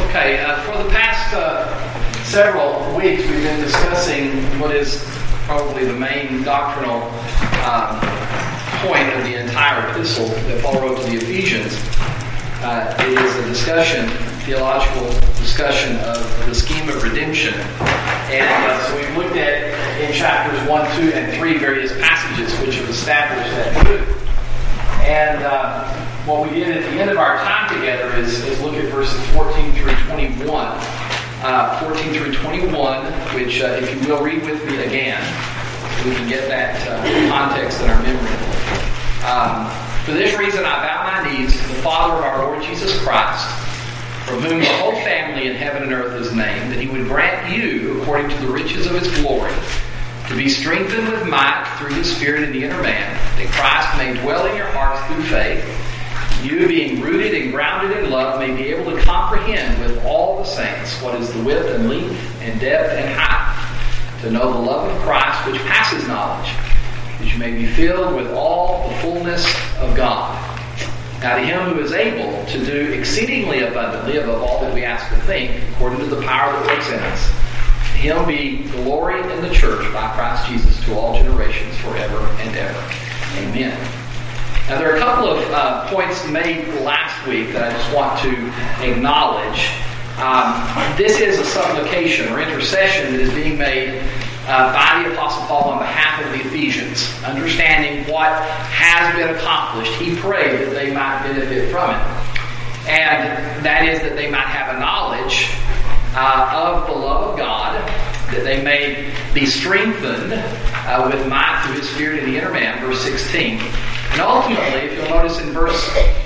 Okay, for the past several weeks we've been discussing what is probably the main doctrinal point of the entire epistle that Paul wrote to the Ephesians. It is a discussion, theological discussion of the scheme of redemption. And so we've looked at, in chapters 1, 2, and 3, various passages which have established that truth. And what we did at the end of our time together is look at verses 14 through 21. 14 through 21, which, if you will, read with me again, so we can get that context in our memory. For this reason I bow my knees to the Father of our Lord Jesus Christ, from whom the whole family in heaven and earth is named, that he would grant you, according to the riches of his glory, to be strengthened with might through his Spirit in the inner man, that Christ may dwell in your hearts through faith, you being rooted and grounded in love may be able to comprehend with all the saints what is the width and length and depth and height, to know the love of Christ which passes knowledge, that you may be filled with all the fullness of God. Now to him who is able to do exceedingly abundantly above all that we ask or think, according to the power that works in us, to him be glory in the church by Christ Jesus to all generations forever and ever. Amen. Now there are a couple of points made last week that I just want to acknowledge. This is a supplication or intercession that is being made by the Apostle Paul on behalf of the Ephesians. Understanding what has been accomplished, he prayed that they might benefit from it. And that is that they might have a knowledge of the love of God, that they may be strengthened with might through his Spirit in the inner man, verse 16. And ultimately, if you'll notice in verse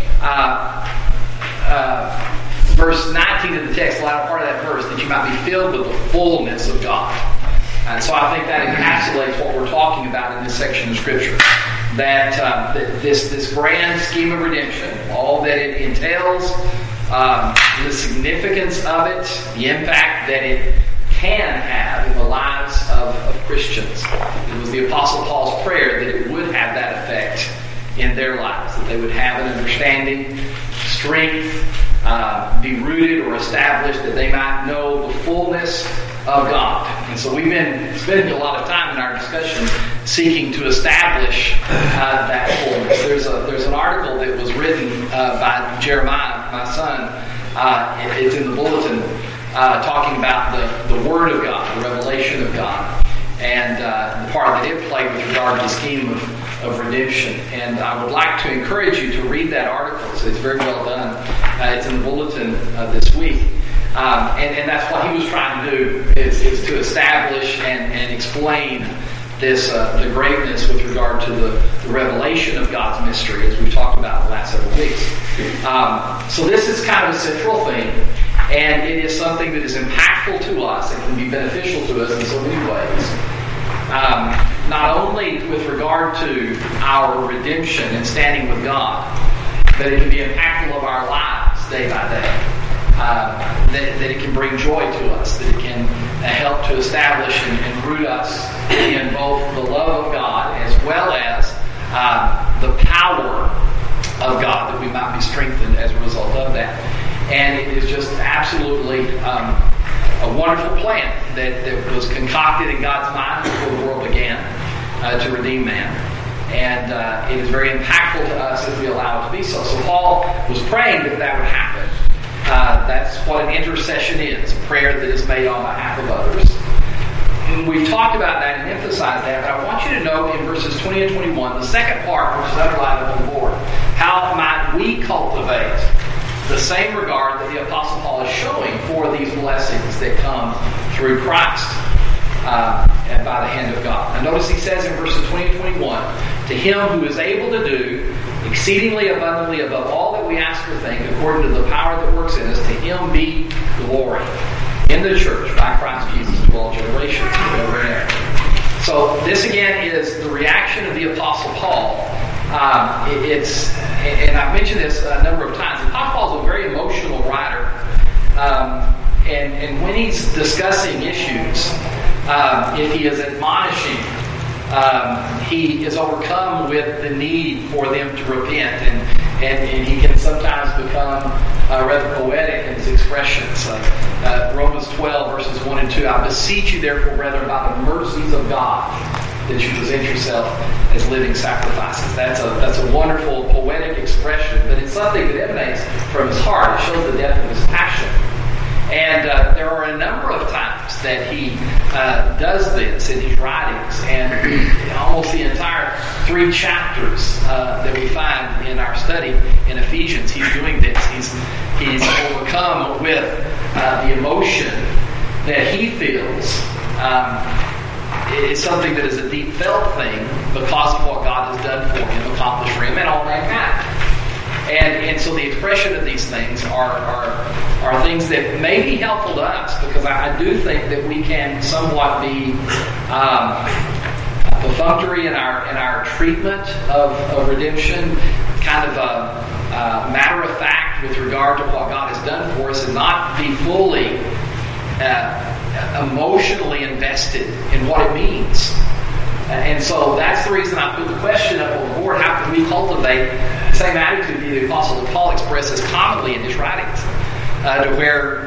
19 of the text, the latter part of that verse, that you might be filled with the fullness of God. And so I think that encapsulates what we're talking about in this section of Scripture. That this grand scheme of redemption, all that it entails, the significance of it, the impact that it can have in the lives of Christians. It was the Apostle Paul's prayer that it would have that effect in their lives, that they would have an understanding, strength, be rooted or established, that they might know the fullness of God. And so we've been spending a lot of time in our discussion seeking to establish that fullness. There's an article that was written by Jeremiah, my son. It's in the bulletin, talking about the Word of God, the revelation of God, and the part that it played with regard to the scheme of redemption. And I would like to encourage you to read that article. So it's very well done. It's in the bulletin this week. And that's what he was trying to do, is to establish and explain this the greatness with regard to the revelation of God's mystery, as we've talked about in the last several weeks. So this is kind of a central thing, and it is something that is impactful to us and can be beneficial to us in so many ways. Not only with regard to our redemption and standing with God, but it can be impactful of our lives day by day. That it can bring joy to us, that it can help to establish and root us in both the love of God as well as the power of God, that we might be strengthened as a result of that. And it is just absolutely a wonderful plan that was concocted in God's mind before the world began to redeem man. And it is very impactful to us if we allow it to be so. So Paul was praying that would happen. That's what an intercession is, a prayer that is made on behalf of others. And we've talked about that and emphasized that, but I want you to note in verses 20 and 21, the second part, which is underlined on the board, how might we cultivate the same regard that the Apostle Paul is showing for these blessings that come through Christ and by the hand of God. Now notice he says in verses 20 and 21, to him who is able to do exceedingly abundantly above all that we ask or think, according to the power that works in us, to him be glory in the church by Christ Jesus to all generations forever and ever. So this again is the reaction of the Apostle Paul. And I've mentioned this a number of times. The Apostle Paul is a very emotional writer, and when he's discussing issues, if he is admonishing, he is overcome with the need for them to repent, and he can sometimes become rather poetic in his expressions. Romans 12, verses 1 and 2. I beseech you, therefore, brethren, by the mercies of God, that you present yourself as living sacrifices. That's a wonderful poetic expression, but it's something that emanates from his heart. It shows the depth of his passion. And there are a number of times that he does this in his writings, and almost the entire 3 chapters that we find in our study in Ephesians, he's doing this. He's overcome with the emotion that he feels. It's something that is a deep felt thing because of what God has done for him, accomplished for him, and all mankind. And so the expression of these things are things that may be helpful to us, because I do think that we can somewhat be perfunctory in our treatment of redemption, kind of matter of fact with regard to what God has done for us, and not be fully emotionally invested in what it means. And so that's the reason I put the question up on the board: how can we cultivate the same attitude that the Apostle Paul expresses commonly in his writings? To where,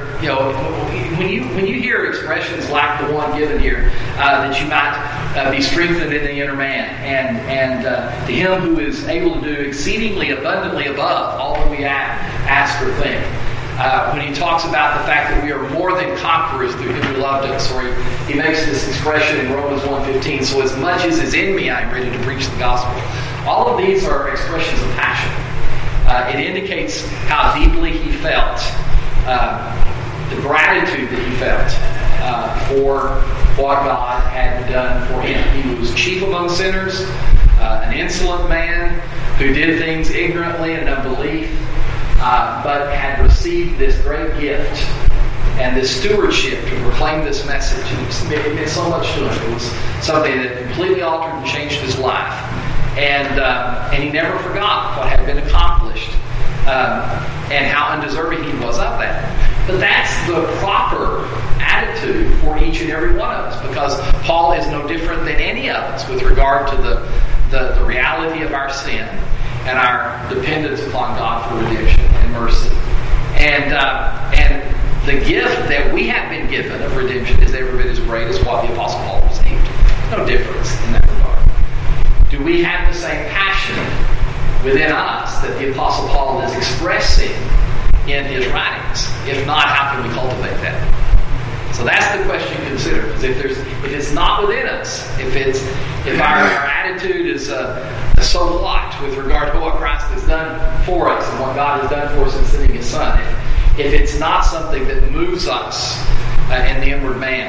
when you hear expressions like the one given here, that you might be strengthened in the inner man, and to him who is able to do exceedingly abundantly above all that we ask or think. When he talks about the fact that we are more than conquerors through him who loved us, or he makes this expression in Romans 1:15, so as much as is in me, I am ready to preach the gospel. All of these are expressions of passion. It indicates how deeply he felt, the gratitude that he felt for what God had done for him. He was chief among sinners, an insolent man who did things ignorantly and unbelief, but had received this great gift and this stewardship to proclaim this message. And it meant so much to him. It was something that completely altered and changed his life. And he never forgot what had been accomplished and how undeserving he was of that. But that's the proper attitude for each and every one of us, because Paul is no different than any of us with regard to the reality of our sin and our dependence upon God for redemption and mercy. And the gift that we have been given of redemption is every bit as great as what the Apostle Paul received. No difference in that regard. Do we have the same passion within us that the Apostle Paul is expressing in his writings? If not, how can we cultivate that? So that's the question to consider. Because if it's not within us, if our attitude is so what with regard to what Christ has done for us and what God has done for us in sending His Son, if it's not something that moves us in the inward man,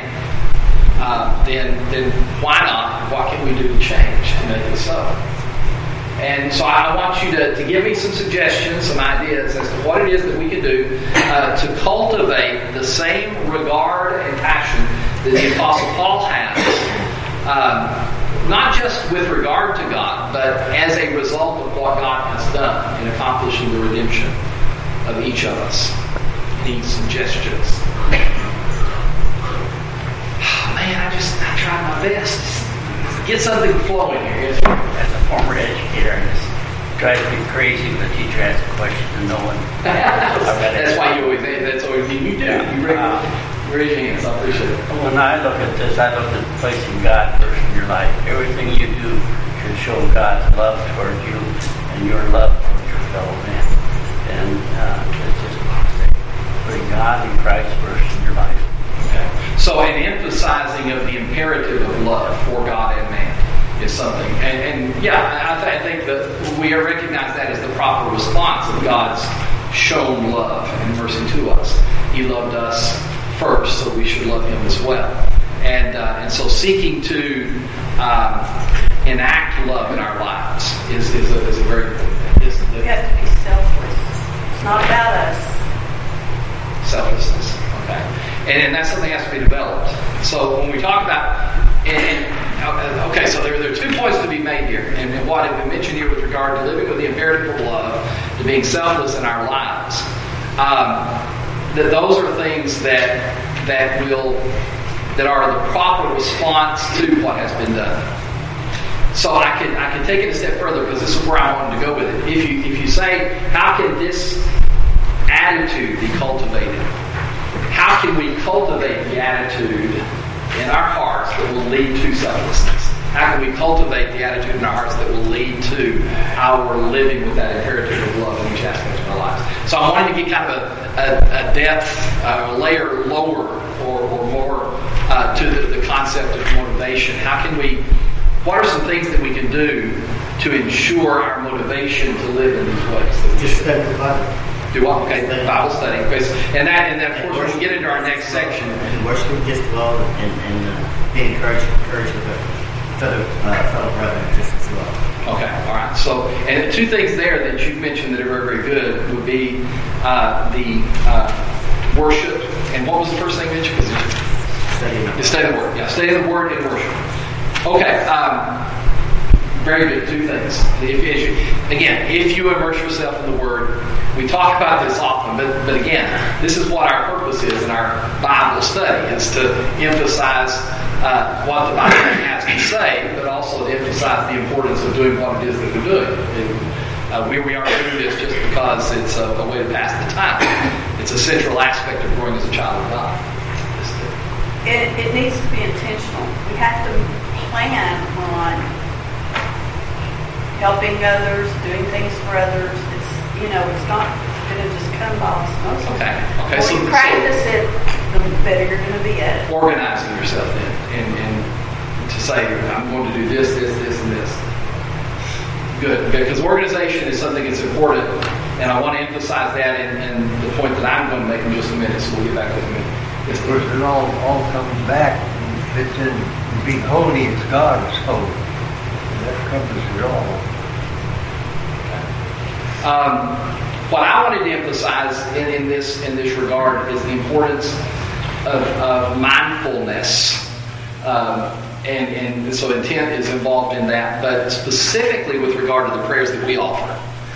then why not? What can we do to change to make it so? And so I want you to give me some suggestions, some ideas as to what it is that we can do to cultivate the same regard and passion that the Apostle Paul has, not just with regard to God, but as a result of what God has done in accomplishing the redemption of each of us. Any suggestions? Man, I tried my best. Get something flowing here. As a former educator, I just drives me crazy when the teacher asks a question and no one. That's why you always say that's always you do. You raise your hands. I appreciate it. When I look at this, I look at placing God first in your life. Everything you do should show God's love towards you and your love towards your fellow man. And it's just putting God and Christ first in your life. Okay. So an emphasizing of the imperative of love for God and man is something. And I think that we recognize that as the proper response of God's shown love and mercy to us. He loved us first, so we should love Him as well. And so seeking to enact love in our lives is a very important thing, isn't it? We have to be selfless. It's not about us. Selflessness. Okay. And that's something that has to be developed. So when we talk about, okay, so there are 2 points to be made here. And what we mentioned here with regard to living with the imperative of love, to being selfless in our lives, that those are things that are the proper response to what has been done. So I can take it a step further, because this is where I wanted to go with it. If you say, how can this attitude be cultivated attitude in our hearts that will lead to selflessness? How can we cultivate the attitude in our hearts that will lead to our living with that imperative of love in each aspect of our lives? So I'm wanting to get kind of a depth, a layer lower or more to the concept of motivation. What are some things that we can do to ensure our motivation to live in these ways? Just study the Bible. Do what? Okay, Bible study. And then of course, when we get into our next section, worshiping just well and being encouraged with fellow brethren just as well. Okay, all right. So, and the two things there that you mentioned that are very, very good would be the worship. And what was the first thing you mentioned? Study the Word. Yeah, study the Word and worship. Okay, very good. Two things. If you immerse yourself in the Word, we talk about this often, but again, this is what our purpose is in our Bible study, is to emphasize what the Bible has to say, but also to emphasize the importance of doing what it is that we're doing. We aren't doing this just because it's a way to pass the time. It's a central aspect of growing as a child of God. It needs to be intentional. We have to plan on helping others, doing things for others. It's not going to just come by osmosis. Okay. The more you practice it, the better you're going to be at it. Organizing yourself and to say, I'm going to do this, and this. Good. Because organization is something that's important, and I want to emphasize that in the point that I'm going to make in just a minute, so we'll get back to it in a minute. Yes, of course, it all comes back and fits in. Being holy as God is holy. That covers it all. What I wanted to emphasize in this regard is the importance of mindfulness, and so intent is involved in that. But specifically with regard to the prayers that we offer,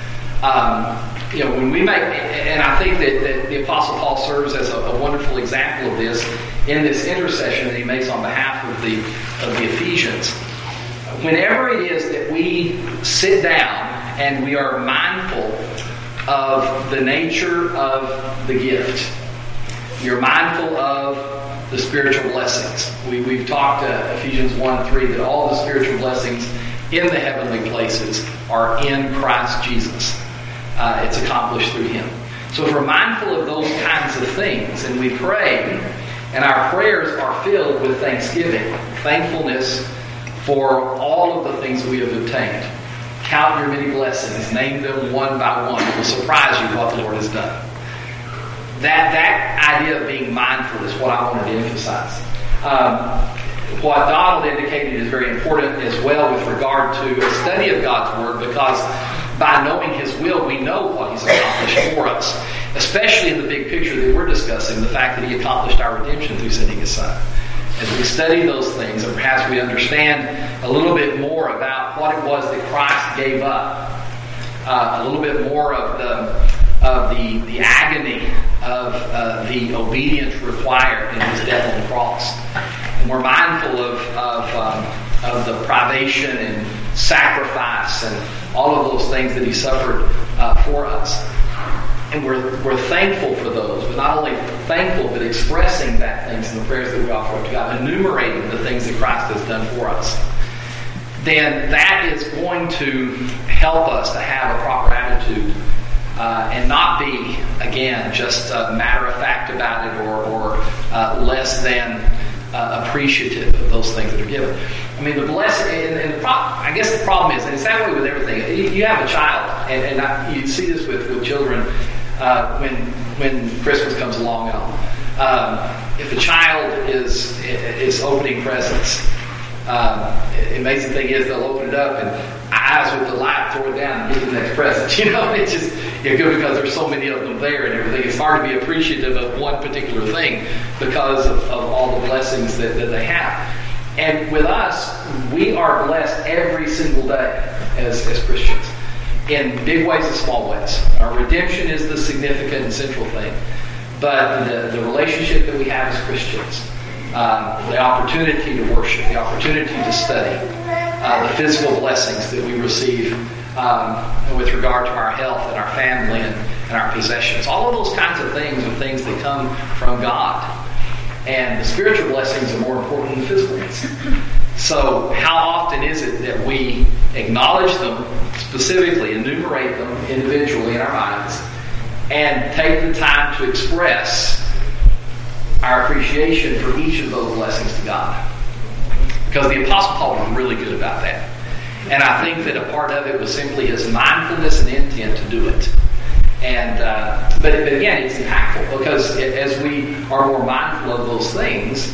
when we make, and I think that the Apostle Paul serves as a wonderful example of this in this intercession that he makes on behalf of the Ephesians. Whenever it is that we sit down and we are mindful of the nature of the gift, you're mindful of the spiritual blessings. We've talked Ephesians 1:3 that all the spiritual blessings in the heavenly places are in Christ Jesus. It's accomplished through Him. So if we're mindful of those kinds of things and we pray, and our prayers are filled with thanksgiving, thankfulness for all of the things we have obtained. Count your many blessings, name them one by one. It will surprise you what the Lord has done. That idea of being mindful is what I wanted to emphasize. What Donald indicated is very important as well with regard to a study of God's Word, because by knowing His will, we know what He's accomplished for us, especially in the big picture that we're discussing, the fact that He accomplished our redemption through sending His Son. As we study those things, and perhaps we understand a little bit more about what it was that Christ gave up, a little bit more of the agony of the obedience required in His death on the cross, and we're mindful of the privation and sacrifice and all of those things that He suffered for us. And we're thankful for those, but not only thankful, but expressing that things in the prayers that we offer up to God, enumerating the things that Christ has done for us. Then that is going to help us to have a proper attitude and not be, again, just matter of fact about it or less than appreciative of those things that are given. I mean, the blessing, and I guess the problem is, and it's that way with everything. You have a child, and you see this with children when Christmas comes along and all. If a child is opening presents, the amazing thing is they'll open it up and eyes with the light, throw it down, and get the next present. It's just good because there's so many of them there and everything. It's hard to be appreciative of one particular thing because of all the blessings that they have. And with us, we are blessed every single day as Christians, in big ways and small ways. Our redemption is the significant and central thing. But the relationship that we have as Christians, the opportunity to worship, the opportunity to study, the physical blessings that we receive with regard to our health and our family and our possessions, all of those kinds of things are things that come from God. And the spiritual blessings are more important than the physical ones. So how often is it that we acknowledge them specifically, enumerate them individually in our minds, and take the time to express our appreciation for each of those blessings to God? Because the Apostle Paul was really good about that. And I think that a part of it was simply his mindfulness and intent to do it. And but again, it's impactful because as we are more mindful of those things,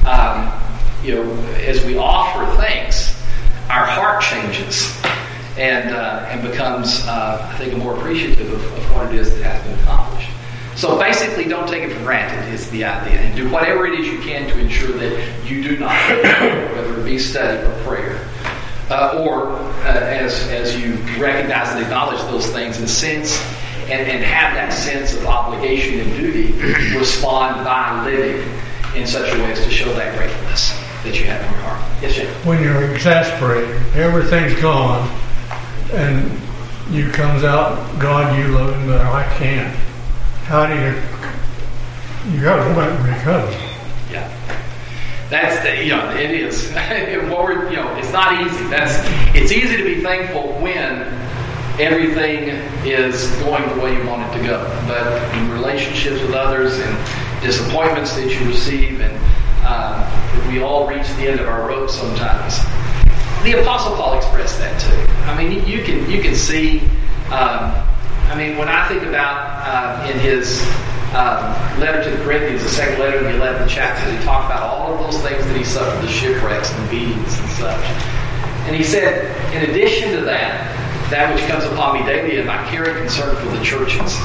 as we offer thanks, our heart changes and becomes, I think, more appreciative of what it is that has been accomplished. So basically, don't take it for granted is the idea, and do whatever it is you can to ensure that you do not, whether it be study or prayer. Or as you recognize and acknowledge those things and sense and have that sense of obligation and duty, respond by living in such a way as to show that gratefulness that you have in your heart. Yes, Jim? When you're exasperated, everything's gone, and you comes out, God, you love him, but I can't. How do you got to go back and recover? Yeah. That's it is. It's not easy. It's easy to be thankful when everything is going the way you want it to go. But in relationships with others and disappointments that you receive, and we all reach the end of our rope sometimes. The Apostle Paul expressed that too. I mean, you can see. When I think about in his letter to the Corinthians, the second letter in the 11th chapter, he talked about all of those things that he suffered, the shipwrecks and beatings and such. And he said, in addition to that which comes upon me daily, and I carry concern for the churches.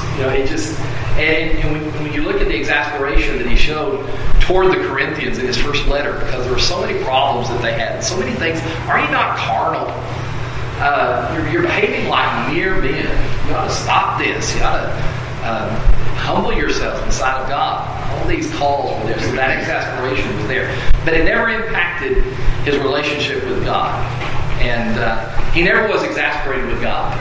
When you look at the exasperation that he showed toward the Corinthians in his first letter, because there were so many problems that they had, so many things. Are you not carnal? You're behaving like mere men. You ought to stop this. You ought to humble yourselves in the sight of God. All these calls were there, so that exasperation was there. But it never impacted his relationship with God. And he never was exasperated with God.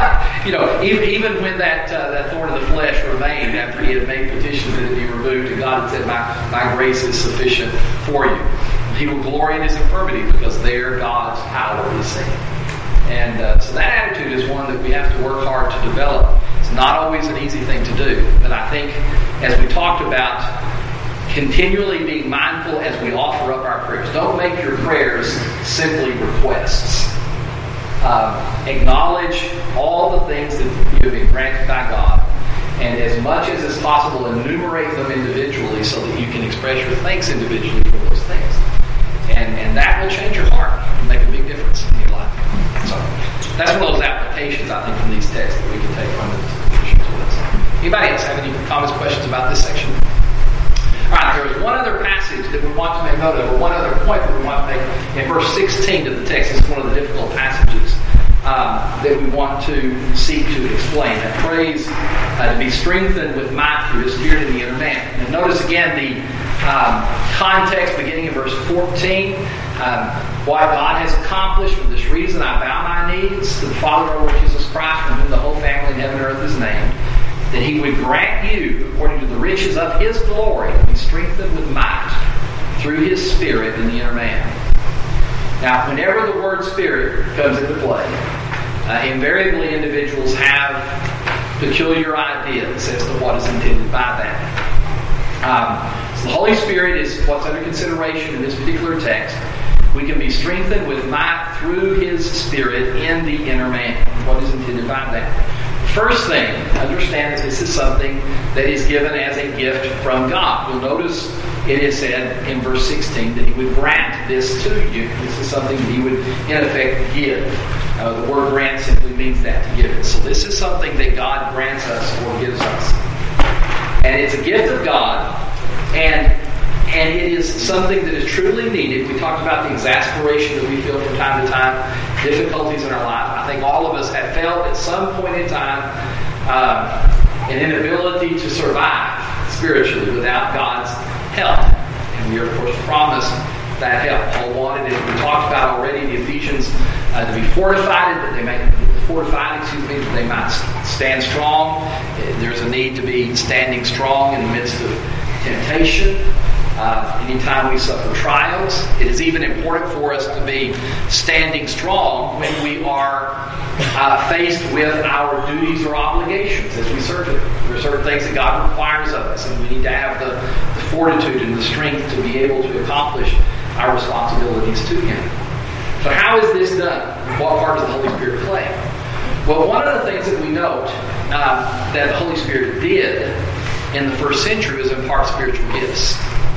Even when that thorn of the flesh remained after he had made petitions that it be removed, and God had said, my grace is sufficient for you. He will glory in his infirmity because there God's power is seen. And so that attitude is one that we have to work hard to develop. It's not always an easy thing to do. But I think, as we talked about, continually being mindful as we offer up our prayers. Don't make your prayers simply requests. Acknowledge all the things that you have been granted by God. And as much as is possible, enumerate them individually so that you can express your thanks individually for those things. And that will change your heart and make a big difference in your life. So that's one of those applications, I think, from these texts that we can take from the scriptures with us. Anybody else have any comments, questions about this section? All right, there is one other passage that we want to make note of, or one other point that we want to make in verse 16 of the text. It's one of the difficult passages that we want to seek to explain. That phrase, to be strengthened with might through his spirit in the inner man. And notice again the context beginning in verse 14. What God has accomplished. For this reason I bow my knees to the Father of our Lord Jesus Christ, from whom the whole family in heaven and earth is named, that he would grant you, according to the riches of his glory, to be strengthened with might through his Spirit in the inner man. Now, whenever the word Spirit comes into play, invariably individuals have peculiar ideas as to what is intended by that. So the Holy Spirit is what's under consideration in this particular text. We can be strengthened with might through his Spirit in the inner man. What is intended by that? First thing, understand that this is something that is given as a gift from God. You'll notice it is said in verse 16 that he would grant this to you. This is something that he would, in effect, give. The word grant simply means that, to give it. So this is something that God grants us or gives us. And it's a gift of God, and it is something that is truly needed. We talked about the exasperation that we feel from time to time, difficulties in our life. I think all of us have felt at some point in time an inability to survive spiritually without God's help. And we are, of course, promised that help. Paul wanted, as we talked about already, the Ephesians to be fortified, that they might stand strong. There's a need to be standing strong in the midst of temptation. anytime we suffer trials. It is even important for us to be standing strong when we are faced with our duties or obligations as we serve Him. There are certain things that God requires of us, and we need to have the fortitude and the strength to be able to accomplish our responsibilities to Him. So how is this done? What part does the Holy Spirit play? Well, one of the things that we note that the Holy Spirit did in the first century was impart spiritual gifts.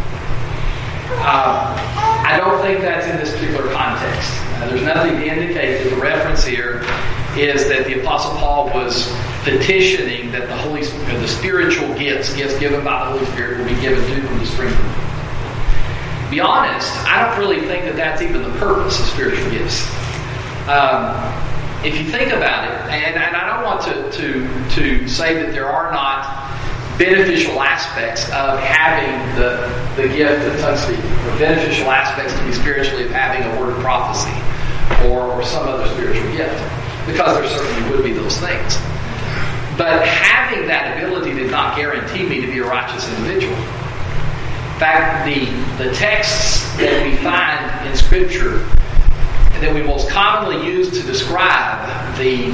I don't think that's in this particular context. There's nothing to indicate that the reference here is that the Apostle Paul was petitioning that the spiritual gifts given by the Holy Spirit will be given to him to strengthen him. To be honest, I don't really think that that's even the purpose of spiritual gifts. If you think about it, and I don't want to say that there are not beneficial aspects of having the gift of tongue speaking, or beneficial aspects to be spiritually of having a word of prophecy, or some other spiritual gift, because there certainly would be those things. But having that ability did not guarantee me to be a righteous individual. In fact, the texts that we find in Scripture that we most commonly use to describe the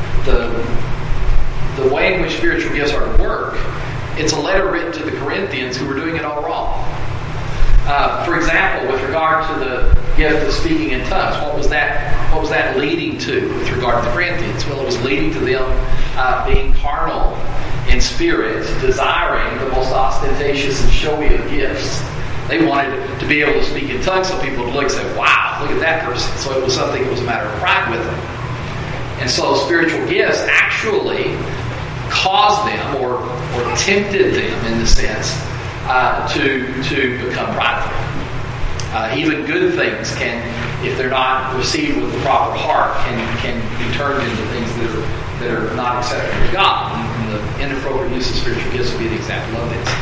way in which spiritual gifts are to work, it's a letter written to the Corinthians who were doing it all wrong. For example, with regard to the gift of speaking in tongues, what was that leading to with regard to the Corinthians? Well, it was leading to them being carnal in spirit, desiring the most ostentatious and showy of gifts. They wanted to be able to speak in tongues so people would look and say, wow, look at that person. So it was something that was a matter of pride with them. And so spiritual gifts actually caused them or tempted them, in the sense, to become prideful. Even good things can, if they're not received with the proper heart, can be turned into things that are not acceptable to God. And the inappropriate use of spiritual gifts would be an example of this.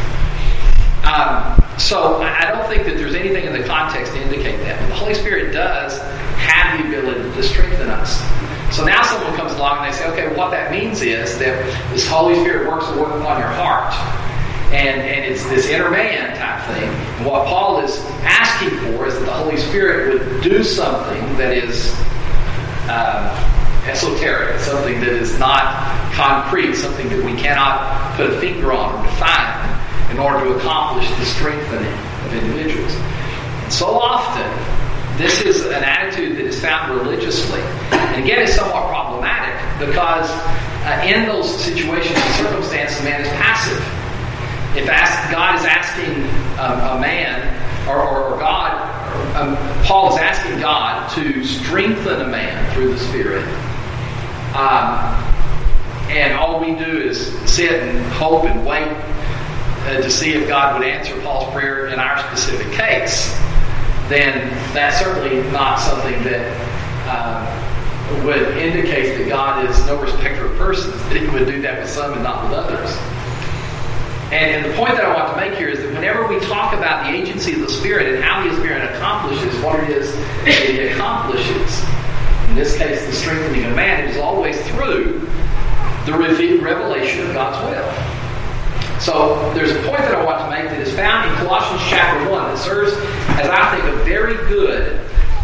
So I don't think that there's anything in the context to indicate that. But the Holy Spirit does have the ability to strengthen us. So now someone comes along and they say, okay, well, what that means is that this Holy Spirit works to work upon your heart. And it's this inner man type thing. And what Paul is asking for is that the Holy Spirit would do something that is esoteric, something that is not concrete, something that we cannot put a finger on or define in order to accomplish the strengthening of individuals. And so often, this is an attitude that is found religiously. And again, it's somewhat problematic because in those situations and circumstances, the man is passive. If God is asking a man, or God, Paul is asking God to strengthen a man through the Spirit, and all we do is sit and hope and wait to see if God would answer Paul's prayer in our specific case, then that's certainly not something that would indicate that God is no respecter of persons, that He would do that with some and not with others. And the point that I want to make here is that whenever we talk about the agency of the Spirit and how the Spirit accomplishes what it is that He accomplishes, in this case the strengthening of man, it is always through the revelation of God's will. So there's a point that I want to make that is found in Colossians chapter 1 that serves as, I think, a very good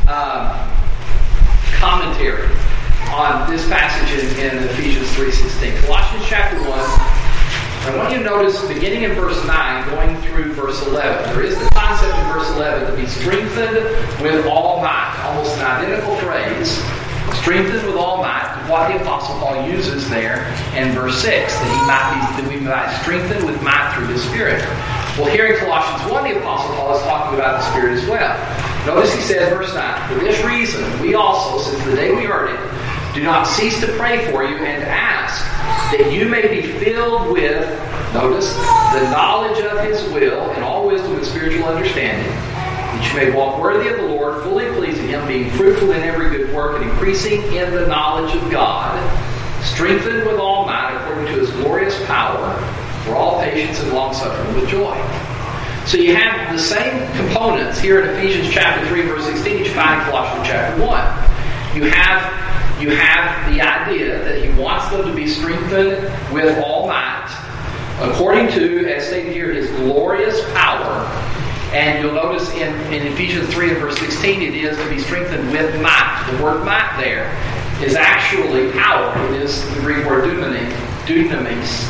commentary on this passage in Ephesians 3:16. Colossians chapter 1, I want you to notice beginning in verse 9 going through verse 11. There is the concept in verse 11 to be strengthened with all might. Almost an identical phrase. Strengthened with all might, what the Apostle Paul uses there in verse 6, that we might strengthen with might through the Spirit. Well, here in Colossians 1, the Apostle Paul is talking about the Spirit as well. Notice he says, verse 9, for this reason, we also, since the day we heard it, do not cease to pray for you and ask that you may be filled with, notice, the knowledge of His will and all wisdom and spiritual understanding, that you may walk worthy of the Lord, fully pleasing Him, being fruitful in every good work and increasing in the knowledge of God, strengthened with all might according to His glorious power, for all patience and long-suffering with joy. So you have the same components here in Ephesians chapter 3, verse 16, that you find in Colossians chapter 1. You have the idea that He wants them to be strengthened with all might, according to, as stated here, His glorious power, And you'll notice in Ephesians 3 and verse 16, it is to be strengthened with might. The word might there is actually power. It is the Greek word dunamis, D-U-N-A-M-I-S.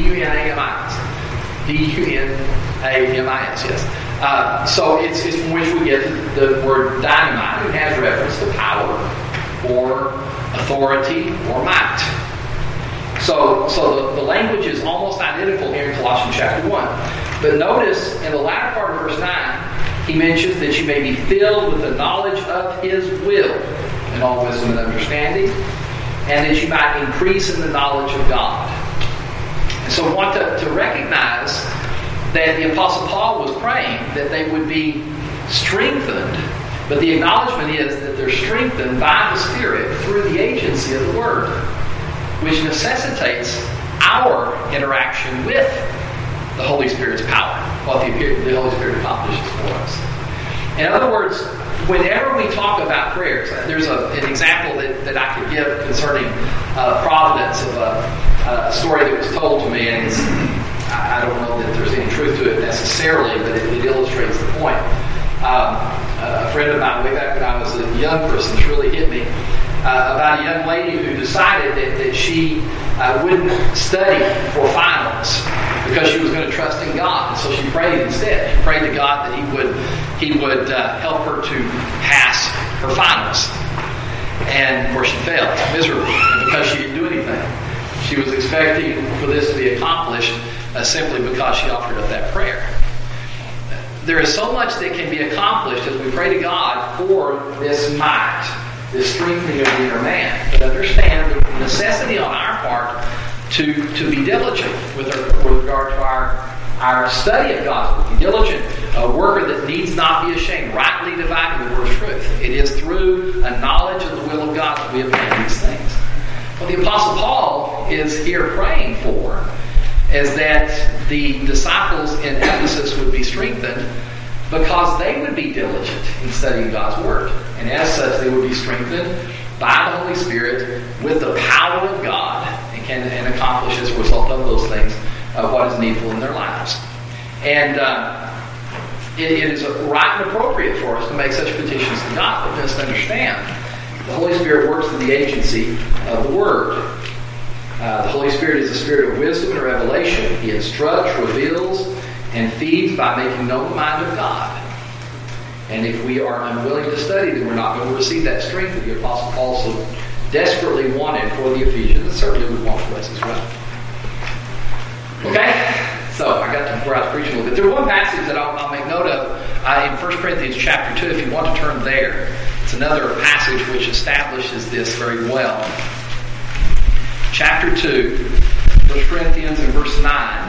D-U-N-A-M-I-S, yes. So it's from which we get the word dynamite. It has reference to power or authority or might. So the language is almost identical here in Colossians chapter 1. But notice in the latter part of verse 9, he mentions that you may be filled with the knowledge of His will in all wisdom and understanding, and that you might increase in the knowledge of God. And so I want to recognize that the Apostle Paul was praying that they would be strengthened, but the acknowledgement is that they're strengthened by the Spirit through the agency of the Word, which necessitates our interaction with the Holy Spirit's power, what the Holy Spirit accomplishes for us. In other words, whenever we talk about prayers, there's an example that I could give concerning providence of a story that was told to me, and I don't know that there's any truth to it necessarily, but it illustrates the point. A friend of mine, way back when I was a young person, this really hit me, about a young lady who decided that she wouldn't study for finals because she was going to trust in God. And so she prayed instead. She prayed to God that He would help her to pass her finals. And of course she failed miserably because she didn't do anything. She was expecting for this to be accomplished simply because she offered up that prayer. There is so much that can be accomplished as we pray to God for this might, this strengthening of the inner man. But understand the necessity on our part to be diligent with regard to our study of God's word. Be diligent, a worker that needs not be ashamed, rightly dividing the word of truth. It is through a knowledge of the will of God that we obtain these things. What the Apostle Paul is here praying for is that the disciples in Ephesus would be strengthened because they would be diligent in studying God's Word. And as such, they would be strengthened by the Holy Spirit with the power of God and accomplish as a result of those things what is needful in their lives. And it is right and appropriate for us to make such petitions to God. But just understand, the Holy Spirit works through the agency of the Word. The Holy Spirit is a spirit of wisdom and revelation. He instructs, reveals, and feeds by making known the mind of God. And if we are unwilling to study, then we're not going to receive that strength that the Apostle Paul so desperately wanted for the Ephesians, and certainly would want for us as well. Okay? So I got to where I was preaching a little bit. There's one passage that I'll make note of in 1 Corinthians chapter 2, if you want to turn there. It's another passage which establishes this very well. Chapter 2, 1 Corinthians and verse 9.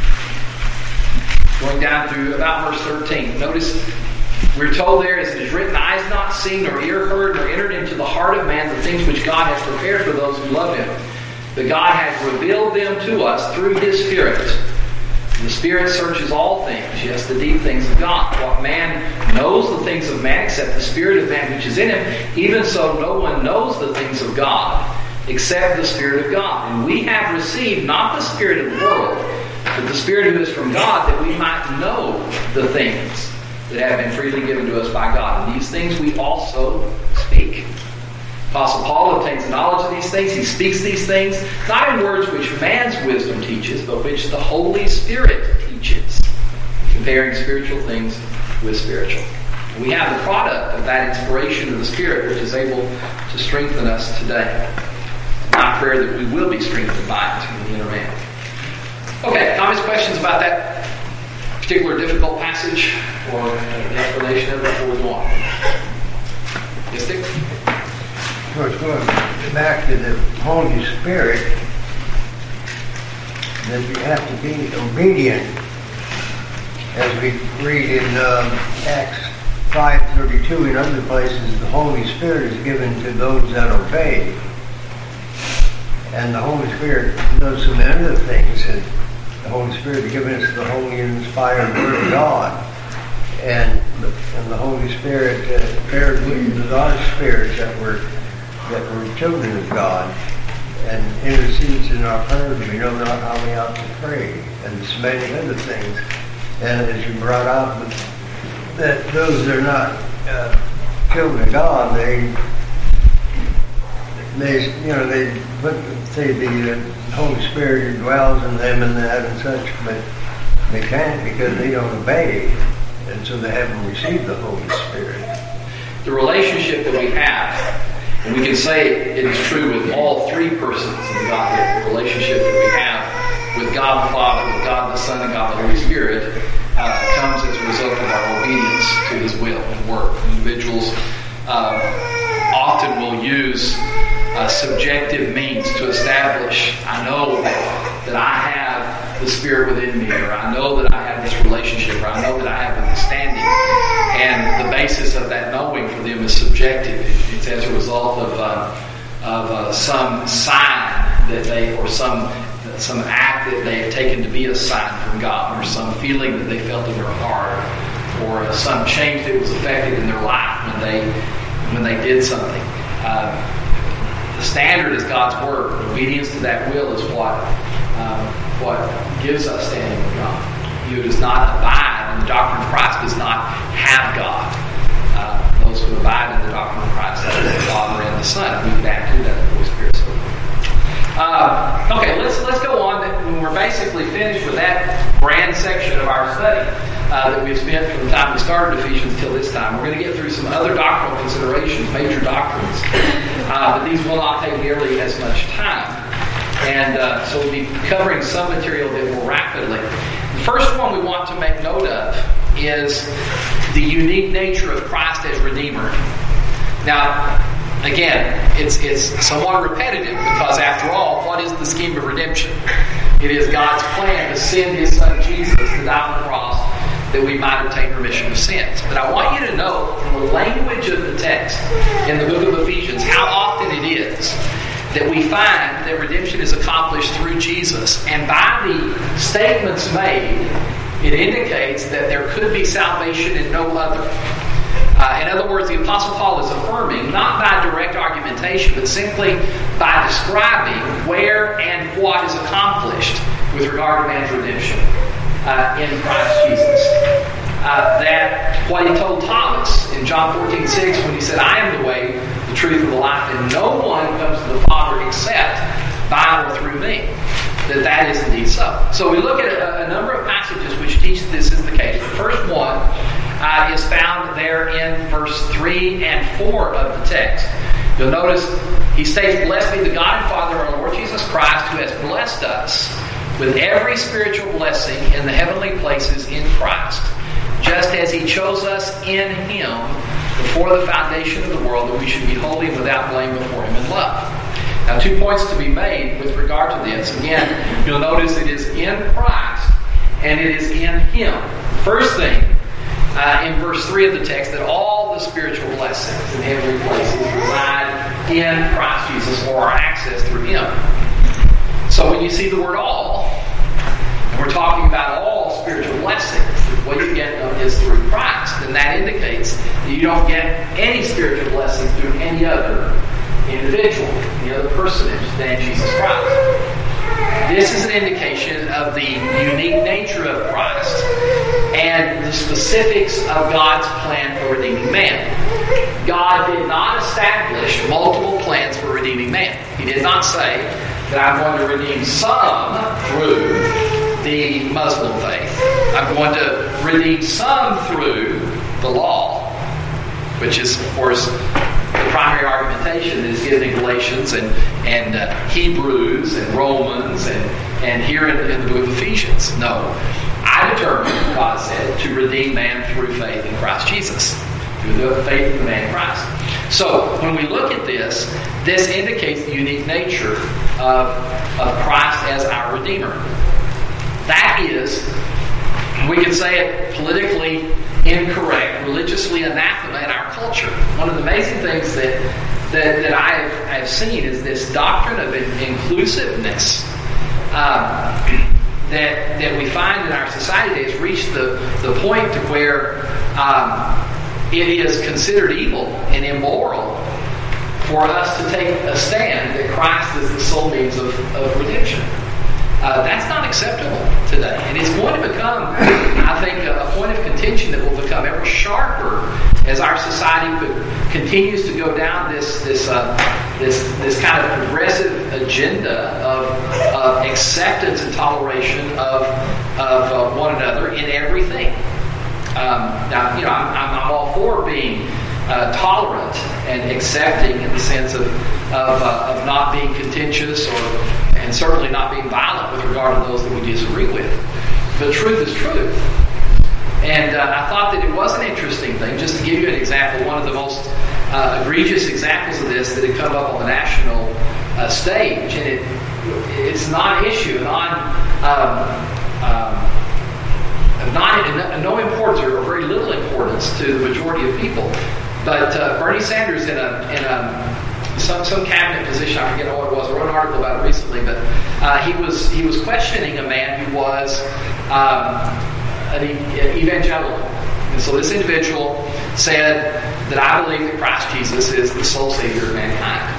Going down through about verse 13. Notice, we're told there, as it is written, eye has not seen, nor ear heard, nor entered into the heart of man the things which God has prepared for those who love Him. But God has revealed them to us through His Spirit. The Spirit searches all things, yes, the deep things of God. What man knows the things of man except the Spirit of man which is in him, even so no one knows the things of God except the Spirit of God. And we have received not the spirit of the world, but the Spirit who is from God, that we might know the things that have been freely given to us by God. And these things we also speak. Apostle Paul obtains knowledge of these things. He speaks these things, not in words which man's wisdom teaches, but which the Holy Spirit teaches, comparing spiritual things with spiritual. And we have the product of that inspiration of the Spirit, which is able to strengthen us today. My prayer that we will be strengthened by it in the inner man. Okay, comments, questions about that particular difficult passage or the explanation of it before we go on? Yes, Dick? So it's going back to the Holy Spirit, that we have to be obedient, as we read in Acts 5:32 and other places. The Holy Spirit is given to those that obey. And the Holy Spirit does some other things. And the Holy Spirit has given us the holy and inspired Word of God. And the Holy Spirit bears witness with our spirits that we're children of God, and intercedes in our prayers. We know not how we ought to pray, and so many other things. And as you brought out with that those that are not children of God, they say the Holy Spirit dwells in them and that and such, but they can't because they don't obey, and so they haven't received the Holy Spirit. The relationship that we have, and we can say it is true with all three persons of the Godhead, the relationship that we have with God the Father, with God the Son, and God the Holy Spirit, comes as a result of our obedience to His will and work. Individuals often will use subjective means to establish, I know that I have the Spirit within me, or I know that I have this relationship, or I know that I have understanding. And the basis of that knowing for them is subjective. It's as a result of some sign that they, or some act that they have taken to be a sign from God, or some feeling that they felt in their heart, or some change that was effected in their life when they did something. The standard is God's word. Obedience to that will is what gives us standing with God. He who does not abide in the doctrine of Christ does not have God. Those who abide in the doctrine of Christ have the Father and the Son. We could add to that the Holy Spirit. Okay, let's go on. We're basically finished with that grand section of our study that we've spent from the time we started Ephesians till this time. We're going to get through some other doctrinal considerations, major doctrines, but these will not take nearly as much time. And so we'll be covering some material a bit more rapidly. The first one we want to make note of is the unique nature of Christ as Redeemer. Now, again, it's somewhat repetitive because, after all, what is the scheme of redemption? It is God's plan to send His Son Jesus to die on the cross that we might obtain remission of sins. But I want you to know, from the language of the text in the book of Ephesians, how often it is that we find that redemption is accomplished through Jesus. And by the statements made, it indicates that there could be salvation in no other. In other words, the Apostle Paul is affirming, not by direct argumentation, but simply by describing where and what is accomplished with regard to man's redemption in Christ Jesus. That what He told Thomas in John 14:6 when He said, I am the way, the truth, and the life, and no one comes to the Father except by or through me. That is indeed so. So we look at a number of passages which teach this is the case. The first one is found there in verse 3 and 4 of the text. You'll notice he states, Blessed be the God and Father of our Lord Jesus Christ, who has blessed us with every spiritual blessing in the heavenly places in Christ, just as He chose us in Him before the foundation of the world, that we should be holy and without blame before Him in love. Now, 2 points to be made with regard to this. Again, you'll notice it is in Christ and it is in Him. First thing, in verse 3 of the text, that all the spiritual blessings in heavenly places reside in Christ Jesus, or are accessed through Him. So when you see the word all, and we're talking about all spiritual blessings, what you get is through Christ, then that indicates that you don't get any spiritual blessings through any other individual, any other personage than Jesus Christ. This is an indication of the unique nature of Christ and the specifics of God's plan for redeeming man. God did not establish multiple plans for redeeming man. He did not say that I'm going to redeem some through the Muslim faith. I'm going to redeem some through the law, which is, of course, the primary argumentation that is given in Galatians and Hebrews and Romans and here in the book of Ephesians. No. I determined, God said, to redeem man through faith in Christ Jesus. Through the faith of the man Christ. So, when we look at this indicates the unique nature of Christ as our Redeemer. That is, we can say it politically incorrect, religiously anathema in our culture. One of the amazing things that I've seen is this doctrine of inclusiveness that we find in our society has reached the point to where it is considered evil and immoral for us to take a stand that Christ is the sole means of redemption. That's not acceptable today. And it's going to become, I think, a point of contention that will become ever sharper continues to go down this kind of progressive agenda of acceptance and toleration of one another in everything. Now, I'm all for being tolerant and accepting in the sense of not being contentious and certainly not being violent with regard to those that we disagree with. But truth is truth. And I thought that it was an interesting thing. Just to give you an example, one of the most egregious examples of this that had come up on the national stage, and it's not an issue, no importance or very little importance to the majority of people. But Bernie Sanders in some cabinet position, I forget what it was. I wrote an article about it recently, but he was questioning a man who was an evangelical. And so this individual said that I believe that Christ Jesus is the sole Savior of mankind.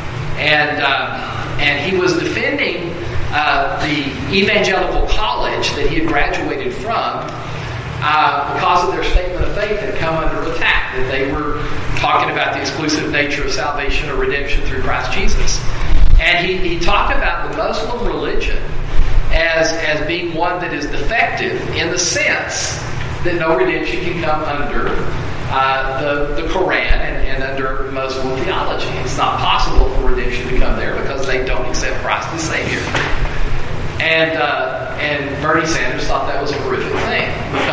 And he was defending the evangelical college that he had graduated from because of their statement of faith had come under attack, that they were talking about the exclusive nature of salvation or redemption through Christ Jesus. And he talked about the Muslim religion as being one that is defective in the sense that no redemption can come under the Quran and under Muslim theology. It's not possible for redemption to come there because they don't accept Christ as Savior. And Bernie Sanders thought that was a horrific thing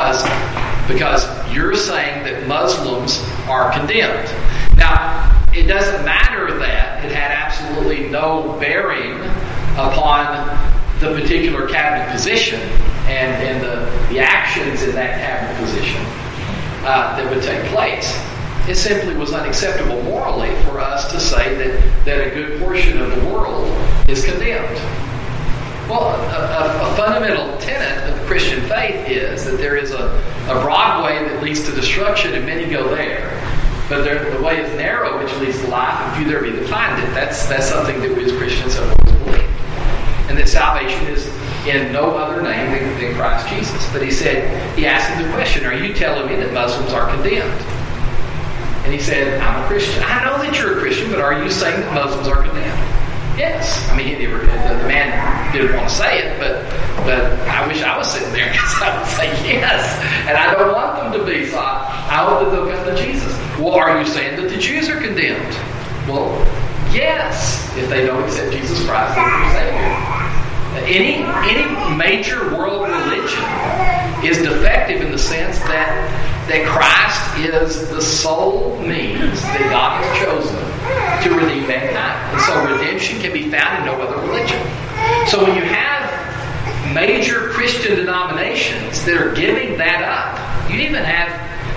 because you're saying that Muslims are condemned. Now, it doesn't matter that it had absolutely no bearing upon the particular cabinet position and the actions in that cabinet position that would take place. It simply was unacceptable morally for us to say that a good portion of the world is condemned. Well, a fundamental tenet of the Christian faith is that there is a broad way that leads to destruction and many go there. But the way is narrow which leads to life, and few there be that find it. That's something that we as Christians have always believed. And that salvation is in no other name than Christ Jesus. But he asked him the question, are you telling me that Muslims are condemned? And he said, I'm a Christian. I know that you're a Christian, but are you saying that Muslims are condemned? Yes. I mean, the man didn't want to say it, but I wish I was sitting there because I would say yes. And I don't want them to be, so I hope that they'll come to Jesus. Well, are you saying that the Jews are condemned? Well, yes, if they don't accept Jesus Christ as their Savior. Any major world religion is defective in the sense that Christ is the sole means that God has chosen to redeem mankind. And so redemption can be found in no other religion. So when you have major Christian denominations that are giving that up, you even have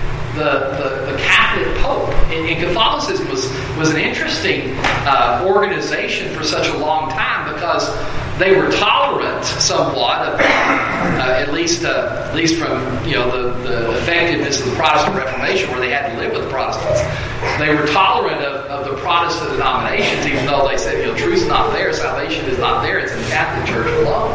the Catholic Pope. And Catholicism was an interesting organization for such a long time because they were tolerant somewhat of, at least from the effectiveness of the Protestant Reformation, where they had to live with the Protestants. They were tolerant of the Protestant denominations, even though they said, truth's not there, salvation is not there, it's in the Catholic Church alone.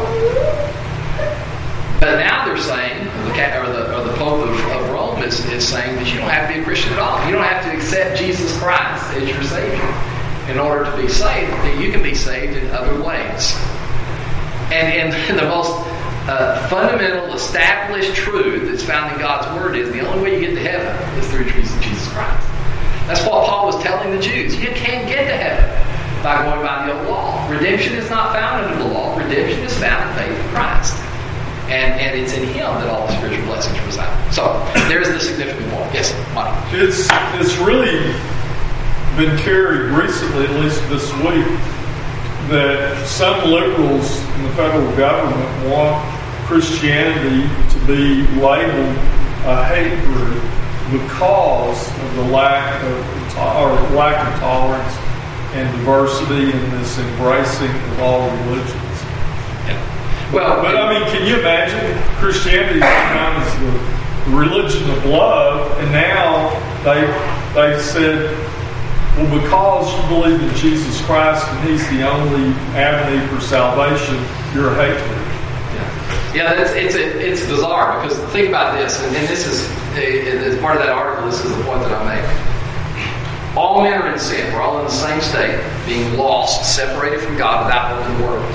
But now they're saying, or the Pope of Rome is saying that you don't have to be a Christian at all. You don't have to accept Jesus Christ as your Savior in order to be saved. That you can be saved in other ways. And the most fundamental, established truth that's found in God's Word is the only way you get to heaven is through Jesus Christ. That's what Paul was telling the Jews. You can't get to heaven by going by the old law. Redemption is not found under the law. Redemption is found in faith in Christ. And it's in Him that all the spiritual blessings reside. So, there's the significant point. Yes, Mike? It's really been carried recently, at least this week, that some liberals in the federal government want Christianity to be labeled a hate group because of the lack of tolerance and diversity in this embracing of all religions. Well, but I mean, can you imagine Christianity known as the religion of love, and now they said, well, because you believe in Jesus Christ and He's the only avenue for salvation, you're a hate group. Yeah, it's bizarre because think about this, and this is as part of that article. This is the point that I make. All men are in sin. We're all in the same state, being lost, separated from God without hope in the world.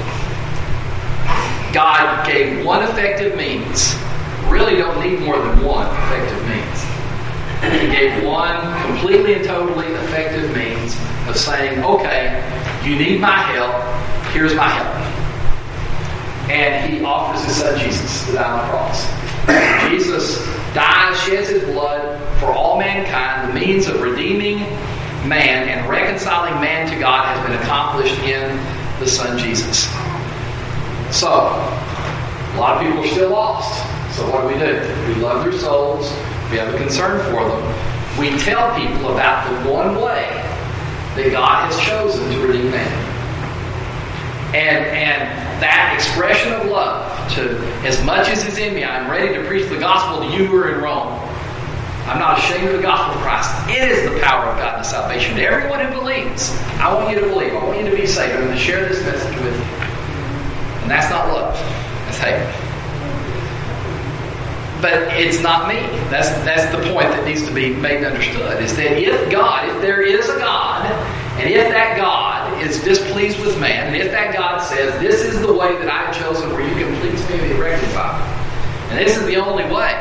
God gave one effective means. Really don't need more than one effective means. He gave one completely and totally effective means of saying, okay, you need my help, here's my help. And he offers his son Jesus to die on the cross. Jesus dies, sheds his blood for all mankind. The means of redeeming man and reconciling man to God has been accomplished in the Son Jesus. So, a lot of people are still lost. So what do? We love their souls. We have a concern for them. We tell people about the one way that God has chosen to redeem man. And that expression of love, to as much as is in me, I'm ready to preach the gospel to you who are in Rome. I'm not ashamed of the gospel of Christ. It is the power of God to salvation to everyone who believes. I want you to believe. I want you to be saved. I'm going to share this message with you. And that's not love. That's hate. But it's not me. That's the point that needs to be made and understood, is that if there is a God, and if that God is displeased with man, and if that God says, this is the way that I have chosen where you can please me and be reconciled, and this is the only way,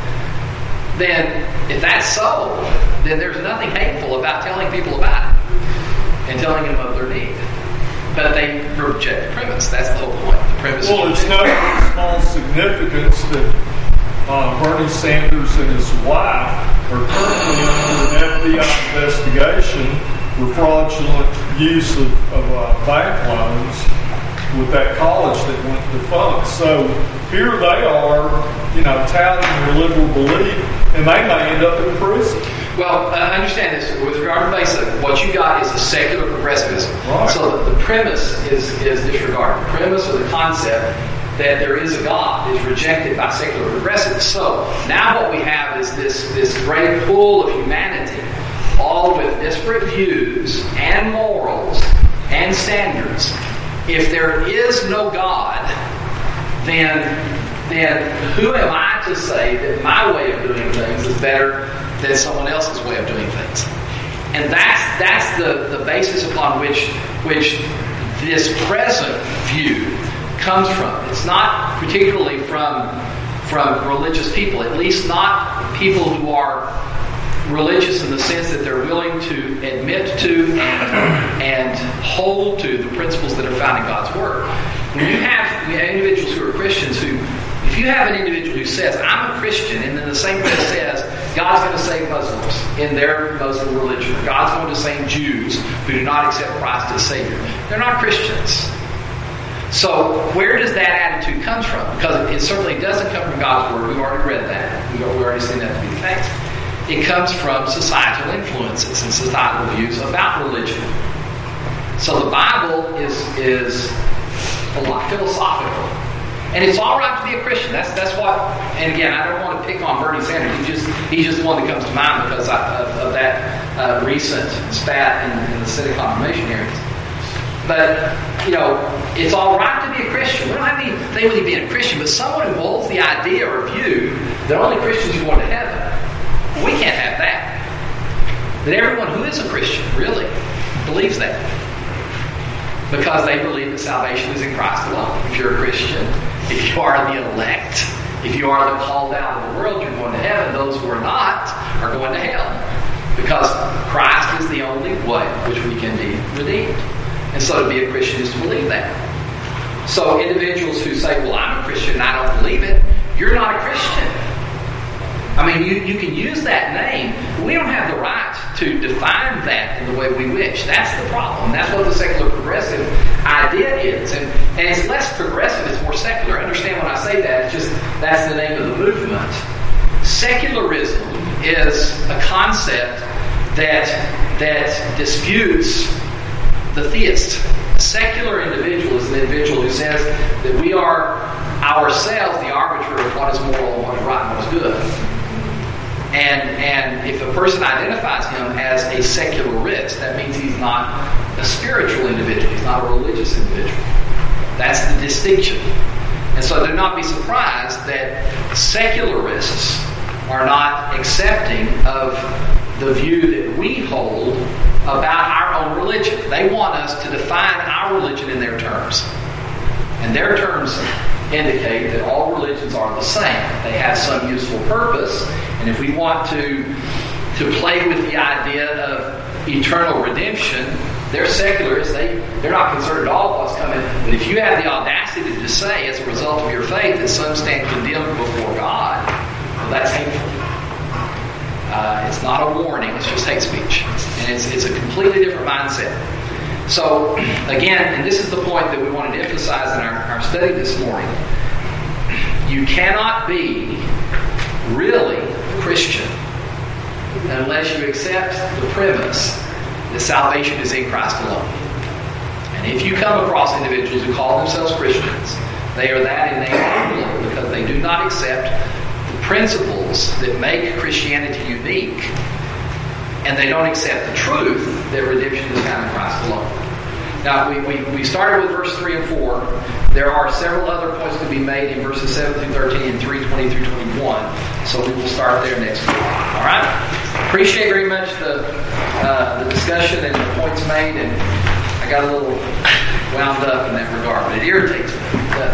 then if that's so, then there's nothing hateful about telling people about it and telling them of their need. But they reject the premise. That's the whole point. The premise. Well, it's not small significance that Bernie Sanders and his wife are currently under an FBI investigation for fraudulent use of bank loans with that college that went defunct. So here they are, touting their liberal belief, and they may end up in prison. Well, understand this. With regard to basic, what you got is a secular progressivism. Right. So the premise is disregarded. The premise or the concept that there is a God is rejected by secular progressives. So now what we have is this great pool of humanity, all with disparate views and morals and standards. If there is no God, then who am I to say that my way of doing things is better than someone else's way of doing things? And that's the basis upon which this present view comes from. It's not particularly from religious people, at least not people who are religious in the sense that they're willing to admit to and hold to the principles that are found in God's Word. When you have individuals who are Christians if you have an individual who says, I'm a Christian, and then the same thing says, God's going to save Muslims in their Muslim religion, or God's going to save Jews who do not accept Christ as Savior, they're not Christians. So where does that attitude come from? Because it certainly doesn't come from God's Word. We've already read that. We've already seen that to be the case. It comes from societal influences and societal views about religion. So the Bible is philosophical. And it's all right to be a Christian. That's what. And again, I don't want to pick on Bernie Sanders. He's just one that comes to mind because of that recent spat in the Senate confirmation hearings. But it's all right to be a Christian. We don't have anything with you being a Christian, but someone who holds the idea or view that only Christians are going to heaven, we can't have that. That everyone who is a Christian really believes that. Because they believe that salvation is in Christ alone. If you're a Christian, if you are the elect, if you are the called out of the world, you're going to heaven. Those who are not are going to hell. Because Christ is the only way which we can be redeemed. And so to be a Christian is to believe that. So individuals who say, well, I'm a Christian and I don't believe it, you're not a Christian. I mean, you can use that name, but we don't have the right to define that in the way we wish. That's the problem. That's what the secular progressive idea is. And it's less progressive, it's more secular. Understand when I say that, it's just that's the name of the movement. Secularism is a concept that disputes the theist. A secular individual is an individual who says that we are ourselves the arbiter of what is moral and what is right and what is good. And if a person identifies him as a secularist, that means he's not a spiritual individual. He's not a religious individual. That's the distinction. And so do not be surprised that secularists are not accepting of the view that we hold about our own religion. They want us to define our religion in their terms. And their terms indicate that all religions are the same. They have some useful purpose, and if we want to play with the idea of eternal redemption, they're secularists. They're not concerned at all with what's coming. But if you have the audacity to just say, as a result of your faith, that some stand condemned before God, well, that's hateful. It's not a warning. It's just hate speech. And it's a completely different mindset. So, again, and this is the point that we wanted to emphasize in our study this morning, you cannot be really Christian unless you accept the premise that salvation is in Christ alone. And if you come across individuals who call themselves Christians, they are that in name only because they do not accept the principles that make Christianity unique, and they don't accept the truth that redemption is found in Christ alone. Now, we started with verse 3 and 4. There are several other points to be made in verses 7 through 13 and 3:20 through 21. So we will start there next week. All right? Appreciate very much the discussion and the points made. And I got a little wound up in that regard, but it irritates me.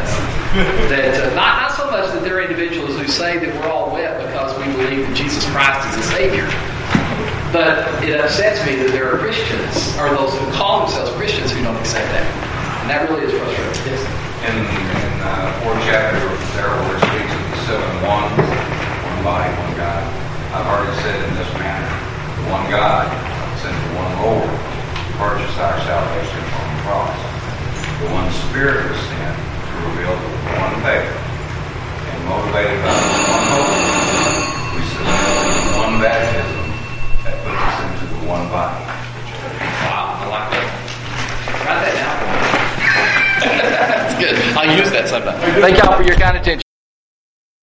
It does. Not so much that there are individuals who say that we're all wet because we believe that Jesus Christ is the Savior. But it upsets me that there are Christians, or those who call themselves Christians, who don't accept that. And that really is frustrating. Yes. In the 4th chapter, there where it speaks of the 7 ones, one body, one God. I've already said in this manner, the one God sent the one Lord to purchase our salvation from the cross. The one Spirit was sent to reveal the one faith. And motivated by the one hope, we submit to one baptism that puts us into the one body. Wow, I like that. Write that down. That's good. I'll use that sometime. Thank y'all for your kind attention.